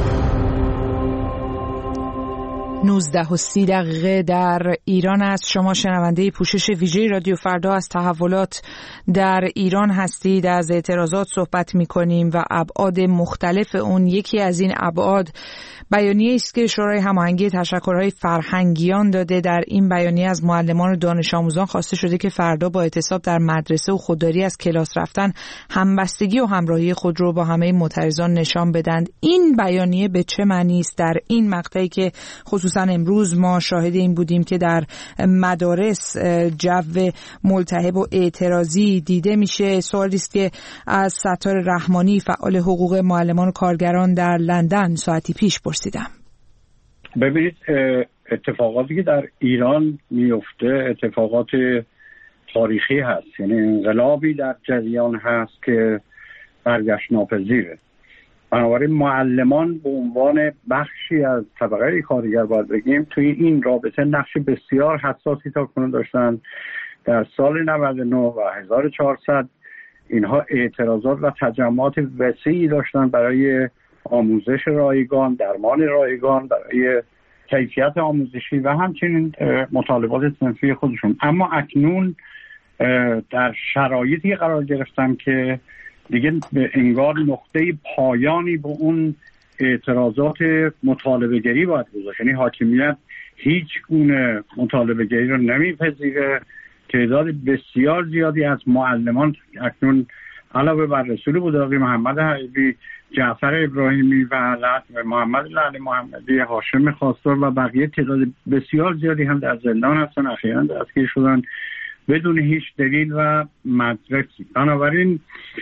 نوزده و سی دقیقه در ایران است. شما شنونده پوشش ویژه رادیو فردا از تحولات در ایران هستید. از اعتراضات صحبت می کنیم و ابعاد مختلف اون. یکی از این ابعاد بیانیه است که شورای هماهنگی تشکل‌های فرهنگیان داده. در این بیانیه از معلمان و دانش آموزان خواسته شده که فردا با اعتصاب در مدرسه و خودداری از کلاس رفتن همبستگی و همراهی خود رو با همه معترضان نشان بدند. این بیانیه به چه معنی است در این مقطعی که خصوصا امروز ما شاهد این بودیم که در مدارس جو ملتهب و اعتراضی دیده میشه؟ سوالی است که از ستار رحمانی فعال حقوق معلمان و کارگران در لندن ساعتی پیش پرسیدم. ببینید، اتفاقاتی که در ایران میفته اتفاقات تاریخی هست، یعنی انقلابی در جریان هست که برگشت ناپذیره. بنابراین معلمان به عنوان بخشی از طبقه کارگر باید بگیم توی این رابطه نقش بسیار حساسی تا کنون داشتن. در سال نود و نه و هزار و چهارصد اینها اعتراضات و تجمعات وسیعی داشتن برای آموزش رایگان، درمان رایگان، برای کیفیت آموزشی و همچنین مطالبات صنفی خودشون. اما اکنون در شرایطی قرار گرفتن که دیگه انگار نقطه پایانی به اون اعتراضات مطالبه گری باید گذاشت. یعنی حاکمیت هیچ گونه مطالبه گری رو نمیپذیره. تعداد بسیار زیادی از معلمان اکنون علاوه بر رسول بوداقی، محمد حبیبی، جعفر ابراهیمی و محمد لعلی محمدی، هاشم خواستار و بقیه تعداد بسیار زیادی هم در زندان هستن، اخیراً دستگیر شدن بدون هیچ دلیل و مدرکی. بنابراین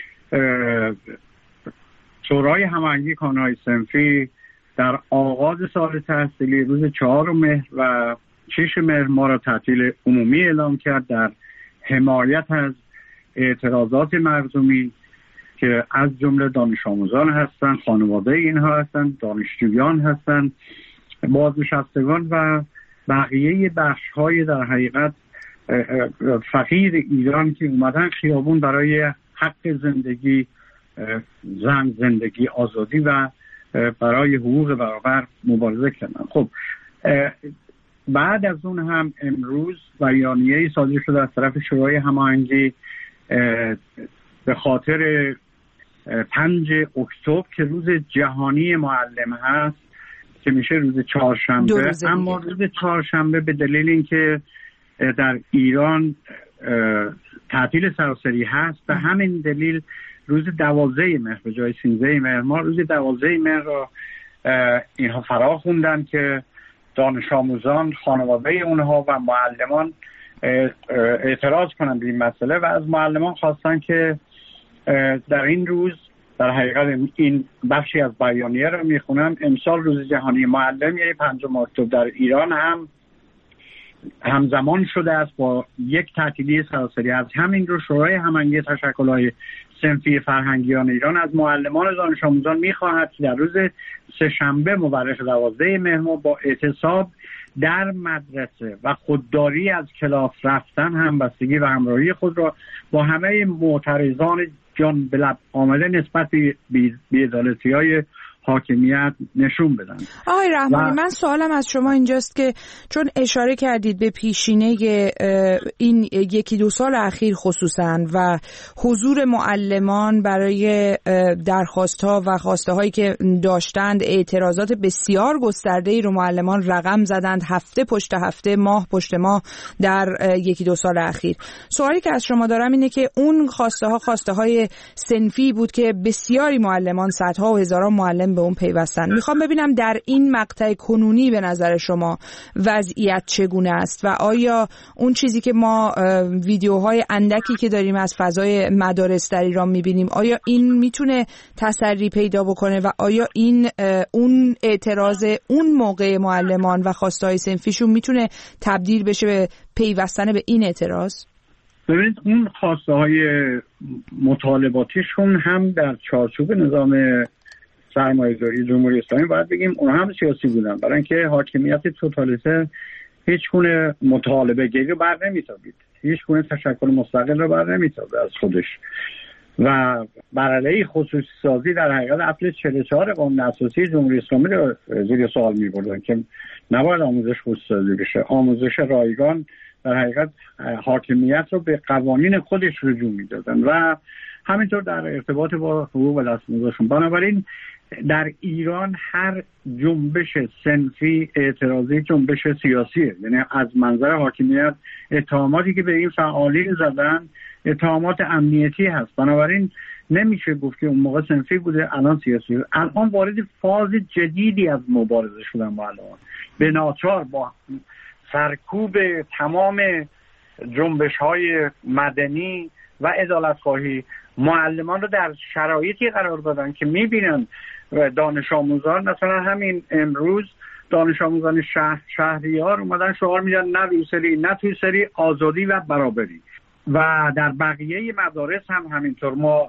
شورای هماهنگی کانونهای صنفی در آغاز سال تحصیلی روز چهار مهر و شش مهر ما را تعطیل عمومی اعلام کرد در حمایت از اعتراضات مردمی که از جمله دانش آموزان هستند، خانواده اینها هستند، دانشجویان هستند، بازنشستگان و بقیه بخش‌های در حقیقت فقیر ایران که اومدن خیابون برای حق زندگی، زن، زندگی، آزادی و برای حقوق برابر مبارزه کردن. خب بعد از اون هم امروز بیانیه‌ای صادر شده از طرف شورای هماهنگی به خاطر پنج اکتبر که روز جهانی معلم هست که میشه روز چهارشنبه. اما روز چهارشنبه به دلیل اینکه در ایران تعطیل سراسری هست به همین دلیل روز دوازده مهر به جای سیزده مهر ما روز دوازده مهر را اینها فرا خوندن که دانش آموزان، خانواده اونها و معلمان اعتراض کنند به این مسئله و از معلمان خواستن که در این روز، در حقیقت این بخشی از بیانیه رو میخونم، امسال روز جهانی معلم یعنی پنجم اکتبر در ایران هم همزمان شده است با یک تعطیلی سراسری. از همین رو شورای هماهنگی تشکل‌های صنفی فرهنگیان ایران از معلمان و دانش آموزان می‌خواهد که در روز سه‌شنبه مورخ دوازده مهر با اعتصاب در مدرسه و خودداری از کلاس رفتن همبستگی و همراهی خود را با همه معترضان جان به لب آمده نسبت به بی‌عدالتی‌های حاکمیت نشون بدن. آقای رحمانی و... من سوالم از شما اینجاست که چون اشاره کردید به پیشینه این یکی دو سال اخیر خصوصا و حضور معلمان برای درخواست‌ها و خواسته‌هایی که داشتند، اعتراضات بسیار گسترده‌ای رو معلمان رقم زدند، هفته پشت هفته، ماه پشت ماه در یکی دو سال اخیر. سوالی که از شما دارم اینه که اون خواسته‌ها خواسته‌های صنفی بود که بسیاری معلمان، صدها و هزاران معلم به اون پیوستن. میخوام ببینم در این مقطع کنونی به نظر شما وضعیت چگونه است و آیا اون چیزی که ما ویدیوهای اندکی که داریم از فضای مدارس در ایران میبینیم، آیا این میتونه تسری پیدا بکنه و آیا این اون اعتراض اون موقع معلمان و خواسته‌های صنفیشون میتونه تبدیل بشه به پیوستن به این اعتراض؟ ببینید اون خواسته های مطالباتیشون هم در چارچوب نظام سرمایه‌داری جمهوری اسلامی باید بگیم اون هم سیاسی بودن، برای اینکه حاکمیت توتالیته هیچ گونه مطالبه گیری رو بر نمی‌تابید، هیچ گونه تشکل مستقل رو بر نمی‌تابید از خودش و بر علیه خصوصی سازی در حقیقت اصل چهل و چهار قانون اساسی جمهوری اسلامی رو زیر سوال می‌بردن که نباید آموزش خصوصی سازی بشه. آموزش رایگان در حقیقت حاکمیت رو به قوانین خودش رجوع میدادن و همینطور در ارتباط با حقوق و دستمزدشون. بنابراین در ایران هر جنبش صنفی اعتراضی جنبش سیاسیه، یعنی از منظر حاکمیت اتهاماتی که به این فعالین زدن اتهامات امنیتی هست. بنابراین نمیشه گفت که اون موقع صنفی بوده الان سیاسی. الان وارد فاز جدیدی از مبارزه شدن معلمان، به ناچار با سرکوب تمام جنبش‌های مدنی و عدالت‌خواهی معلمان رو در شرایطی قرار دادن که می‌بینن دانش آموزان، مثلا همین امروز دانش آموزان شهر شهریار اومدن شعار میدن نه روسری نه توسری، آزادی و برابری. و در بقیه مدارس هم همینطور. ما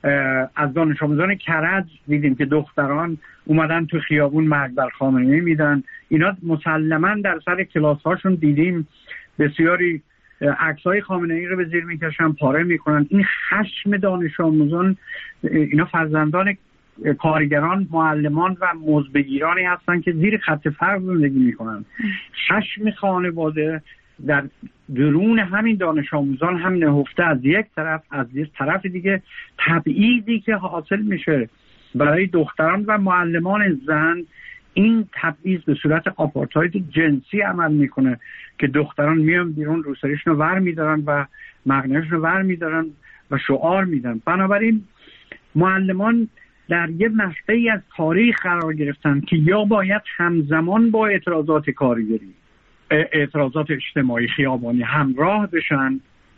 از دانش آموزان کرج دیدیم که دختران اومدن تو خیابون مرگ بر خامنه‌ای میدن. اینا مسلماً در سر کلاس هاشون دیدیم بسیاری عکسای خامنه‌ای رو به زیر میکشن، پاره میکنن. این خشم دانش آموزان، اینا فرزندان کارگران، معلمان و مزدبگیرانی هستن که زیر خط فقر زندگی میکنن. خشم خانواده در درون همین دانش آموزان هم نهفته از یک طرف، از یک طرف دیگه تبعیضی که حاصل میشه برای دختران و معلمان زن. این تبعیض به صورت آپارتاید جنسی عمل میکنه که دختران میان بیرون روسریشون رو ور میدارن و مقنعهشون رو ور میدارن و شعار میدن. بنابراین معلمان در یه مقطعی از تاریخ قرار گرفتن که یا باید همزمان با اعتراضات کارگری، اعتراضات اجتماعی خیابانی همراه بشن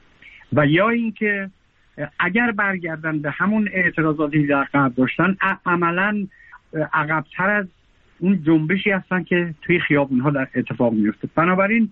و یا اینکه اگر برگردن به همون اعتراضاتی در قبل داشتن عملاً عقب‌تر از اون جنبشی هستن که توی خیابون‌ها در اتفاق میفته. بنابراین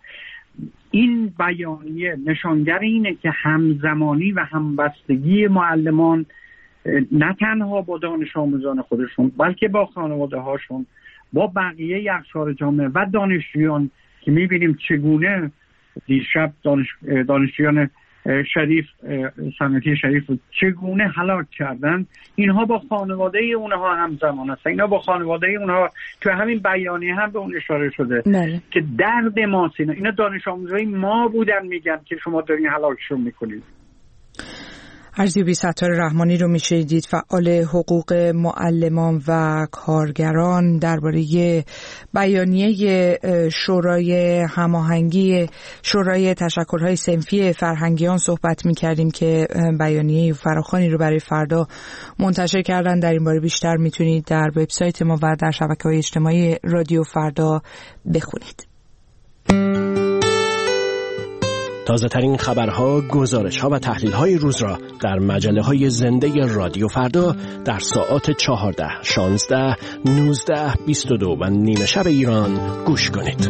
این بیانیه نشانگر اینه که همزمانی و همبستگی معلمان نه تنها با دانش آموزان خودشون بلکه با خانواده هاشون، با بقیه اقشار جامعه و دانشجویان که میبینیم چگونه دیشب دانش دانشجویان شریف صنعتی شریف چگونه هلاک کردن، اینها با خانواده اونها همزمان هستن. اینا با خانواده اونها تو همین بیانیه هم به اون اشاره شده بله. که درد ما سینه اینا دانش آموزای ما بودن میگن که شما دارین هلاکشون میکنید. ارزیابی ستار رحمانی رو میشنیدید، فعال حقوق معلمان و کارگران، درباره بیانیه شورای هماهنگی شورای تشکل‌های صنفی فرهنگیان صحبت می‌کردیم که بیانیه فراخوانی رو برای فردا منتشر کردن. در این باره بیشتر میتونید در وبسایت ما و در شبکه‌های اجتماعی رادیو فردا بخونید. تازه ترین خبرها، گزارش‌ها و تحلیل‌های روز را در مجله‌های زنده رادیو فردا در ساعات چهارده، شانزده، نوزده، بیست و دو و نیمه شب ایران گوش کنید.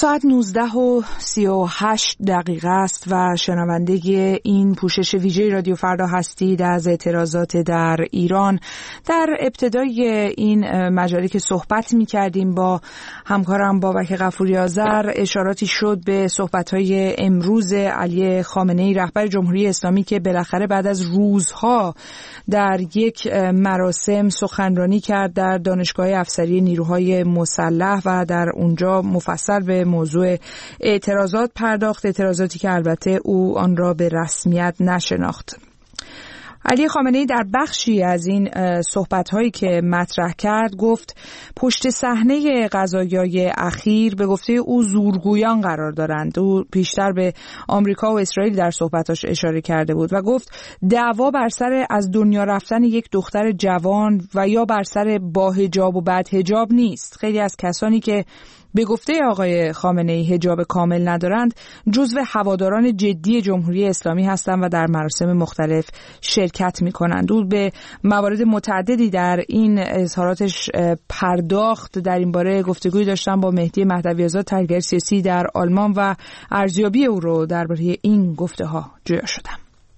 ساعت نوزده و سی و هشت دقیقه است و شنونده این پوشش ویژه رادیو فردا هستید از اعتراضات در ایران. در ابتدای این مجالی که صحبت می کردیم با همکارم بابک غفوری آذر، اشاراتی شد به صحبت‌های امروز علی خامنه‌ای رهبر جمهوری اسلامی که بالاخره بعد از روزها در یک مراسم سخنرانی کرد در دانشگاه افسری نیروهای مسلح و در اونجا مفصل به موضوع اعتراضات پرداخت، اعتراضاتی که البته او آن را به رسمیت نشناخت. علی خامنه‌ای در بخشی از این صحبت‌هایی که مطرح کرد گفت پشت صحنه قضایای اخیر به گفته او زورگویان قرار دارند. او بیشتر به آمریکا و اسرائیل در صحبتاش اشاره کرده بود و گفت دعوا بر سر از دنیا رفتن یک دختر جوان و یا بر سر با حجاب و بد حجاب نیست. خیلی از کسانی که به گفته آقای خامنه‌ای حجاب کامل ندارند جزو هواداران جدی جمهوری اسلامی هستند و در مراسم مختلف شرکت می‌کنند. او به موارد متعددی در این اظهاراتش پرداخت. در این باره گفتگوی داشتم با مهدی مهدوی آزاد، تحلیلگر سیاسی در آلمان، و ارزیابی او رو درباره این گفته‌ها جویا شدم.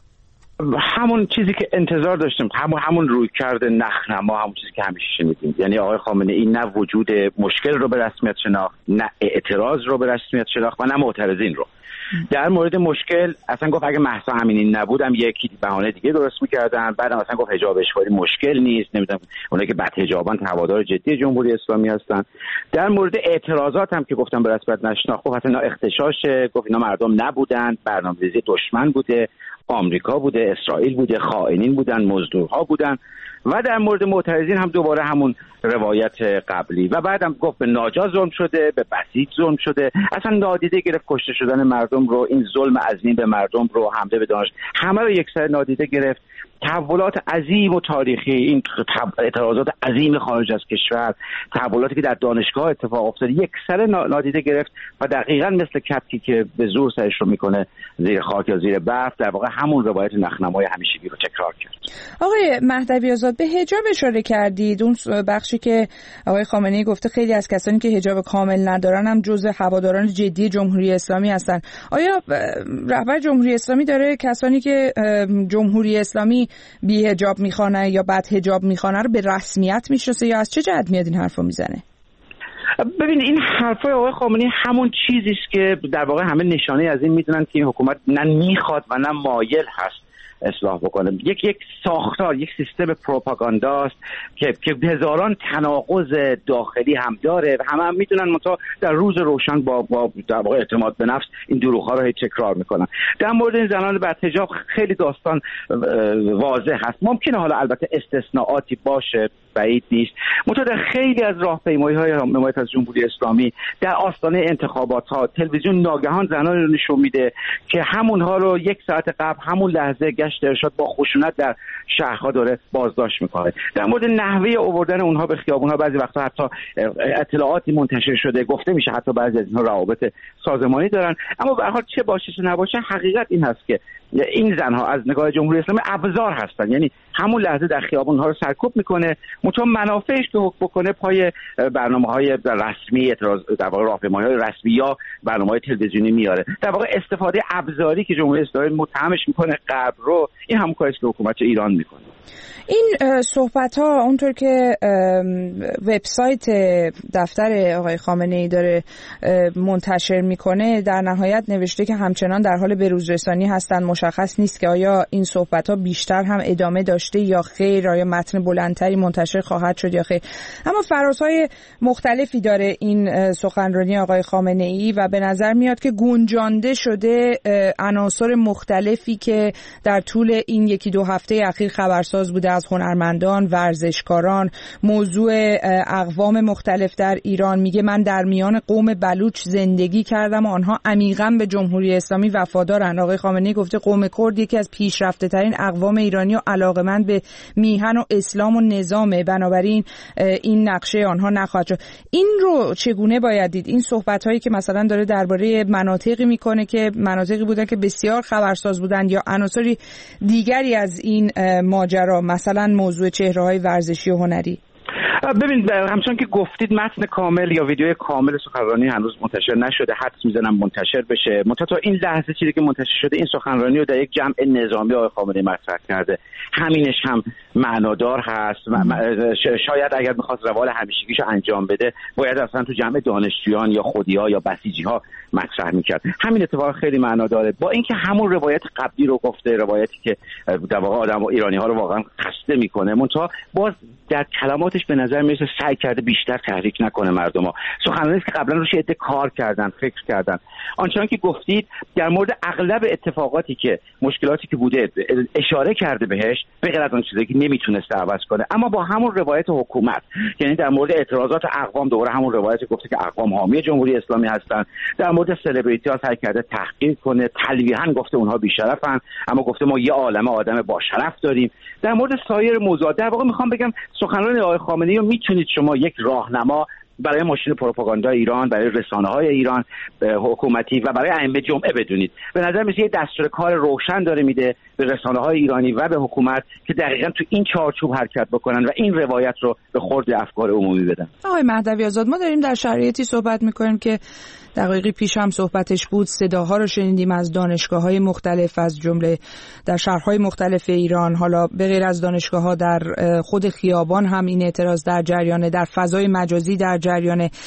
همون چیزی که انتظار داشتیم، همون همون روی کرده نخنما، همون چیزی که همیشه شنیدیم. یعنی آقای خامنه‌ای نه وجود مشکل رو به رسمیت شناخت، نه اعتراض رو به رسمیت شناخت و نه معترضین رو. در مورد مشکل اصلا گفت اگه مهسا امینی نبودم یکی بهانه دیگه درست می‌کردن. بعدم اصلا گفت حجاب اشغالی مشکل نیست، نمیدونم اونایی که بد حجابن هوادار جدی جمهوری اسلامی هستن. در مورد اعتراضات هم که گفتم به رسمیت نشناخت، گفت اصلا اختشاشه، گفت اینا مردم نبودن، برنامه‌ریزی دشمن بوده، آمریکا بوده، اسرائیل بوده، خائنین بودن، مزدورها بودن. و در مورد معترضین هم دوباره همون روایت قبلی. و بعدم گفت به ناجا ظلم شده، به بسیج ظلم شده، اصلا نادیده گرفت کشته شدن مردم رو، این ظلم عظیم به مردم رو، حمله به دانش، همه رو یکسره نادیده گرفت. تحولات عظیم و تاریخی، این اعتراضات عظیم خارج از کشور، تحولاتی که در دانشگاه اتفاق افتاد، یکسره نادیده گرفت و دقیقاً مثل کپکی که به زور سرش رو میکنه زیر خاک یا زیر برف، در واقع همون روایت نخنمای همیشگی رو تکرار کرد. آقای مهدوی آزاد، به حجاب اشاره کردید، اون بخشی که آقای خامنه‌ای گفته خیلی از کسانی که حجاب کامل ندارن هم جزء هواداران جدی جمهوری اسلامی هستن. آیا رهبر جمهوری اسلامی داره کسانی که جمهوری اسلامی بی حجاب میخوانه یا بد حجاب میخوانه رو به رسمیت میشناسه یا از چه جهت میاد این حرفو میزنه؟ ببین این حرفای آقای خامنه‌ای همون چیزی است که در واقع همه نشانه از این میدونن که این حکومت نه میخواد و نه مایل هست اصلاح بکنه. یک یک ساختار، یک سیستم پروپاگانداست که که هزاران تناقض داخلی هم داره و همه هم میدونن، منتها در روز روشن با با در واقع اعتماد به نفس این دروغ‌ها رو هی تکرار میکنن. در مورد این زنان بد حجاب خیلی داستان واضح هست. ممکنه حالا البته استثناءاتی باشه، بعید نیست، منتها در خیلی از راهپیمایی‌های حمایت از جمهوری اسلامی در آستانه انتخابات‌ها تلویزیون ناگهان زنان رو نشون میده که همونها رو یک ساعت قبل همون لحظه گشت ارشاد با خشونت در شهرها داره بازداشت میکنه. در مورد نحوه آوردن اونها به خیابون‌ها بعضی وقتا حتی اطلاعاتی منتشر شده، گفته میشه حتی بعضی از اینها روابط سازمانی دارن. اما به هر حال چه باشه چه نباشه، حقیقت این هست که این زنها از نگاه جمهوری اسلامی ابزار هستن. یعنی همون لحظه در خیابون‌ها رو سرکوب میکنه، مطمئن منافعش که حکم بکنه پای برنامه‌های رسمی اعتراض، در واقع راهپیمایی‌های رسمی یا برنامه‌های تلویزیونی میاره. در واقع استفاده ابزاری که جمهوری اسلامی متهمش میکنه غرب رو، این همون کاری که حکومت ایران میکنه. این صحبت ها اونطور که وبسایت دفتر آقای خامنه‌ای داره منتشر میکنه، در نهایت نوشته که همچنان در حال بروزرسانی هستند. مشخص نیست که آیا این صحبت ها بیشتر هم ادامه داشته یا خیر، آیا متن بلندتری منتشر خواهد شد یا خیر. اما فرازهای مختلفی داره این سخنرانی آقای خامنه‌ای و به نظر میاد که گنجانده شده عناصر مختلفی که در طول این یکی دو هفته اخیر خبرساز بوده، از هنرمندان، ورزشکاران، موضوع اقوام مختلف در ایران. میگه من در میان قوم بلوچ زندگی کردم و آنها عمیقاً به جمهوری اسلامی وفادارند. آقای خامنه‌ای گفته قوم کرد یکی از پیشرفته ترین اقوام ایرانی و علاقمند به میهن و اسلام و نظامه، بنابراین این نقشه آنها نخواهد شد. این رو چگونه باید دید؟ این صحبت‌هایی که مثلا داره درباره مناطقی میکنه که مناطقی بودن که بسیار خبرساز بودن یا عناصری دیگری از این ماجرا، مثلا موضوع چهره‌های ورزشی و هنری. ببین همچون که گفتید متن کامل یا ویدیو کامل سخنرانی هنوز منتشر نشده. حدس میزنم منتشر بشه. منتها این لحظه چیزی که منتشر شده این سخنرانی رو در یک جمع نظامی آقای خامنه‌ای مطرح کرده. همینش هم معنادار هست. شاید اگر می‌خواست روال همیشگیشو انجام بده باید اصلا تو جمع دانشجویان یا خودی‌ها یا بسیجی‌ها مطرح می‌کرد. همین اتفاق خیلی معنا داره. با اینکه همون روایت قبلی رو گفته، روایتی که در واقع آدم و ایرانی‌ها رو واقعا خسته می‌کنه، منتها باز در کلماتش به نظر میرسه سعی کرده بیشتر تحریک نکنه مردمو. سخنرانی است که قبلا روش عده کار کردن، فکر کردن. آنچنان که گفتید در مورد اغلب اتفاقاتی که مشکلاتی که بوده اشاره کرده بهش، به غیر از اون چیزی که نمیتونسته عوض کنه، اما با همون روایت حکومت، یعنی در مورد اعتراضات اقوام دوباره همون روایت گفته که اقوام حامی جمهوری اسلامی هستن. در مورد سلبریتی ها سعی کرده تحقیر کنه، تلویحاً گفته اونها بی‌شرفن، اما گفته ما یه عالمه آدم با شرف داریم. در مورد سایر موضوعات در واقع میخوام بگم سخنرانی آقای خامنه‌ای رو میتونید شما یک راهنما برای ماشین پروپاگاندا ایران، برای رسانه‌های ایران حکومتی و برای ائمه جمعه بدونید. به نظر میاد یه دستور کار روشن داره میده به رسانه‌های ایرانی و به حکومت که دقیقاً تو این چارچوب حرکت بکنن و این روایت رو به خورد افکار عمومی بدن. آقای مهدوی آزاد، ما داریم در شرایطی صحبت می‌کنیم که دقایقی پیش هم صحبتش بود، صداها رو شنیدیم از دانشگاه‌های مختلف، از جمله در شهرهای مختلف ایران. حالا به غیر از دانشگاه‌ها در خود خیابان هم این اعتراض در جریانه، در فضای مجازی در جریانه.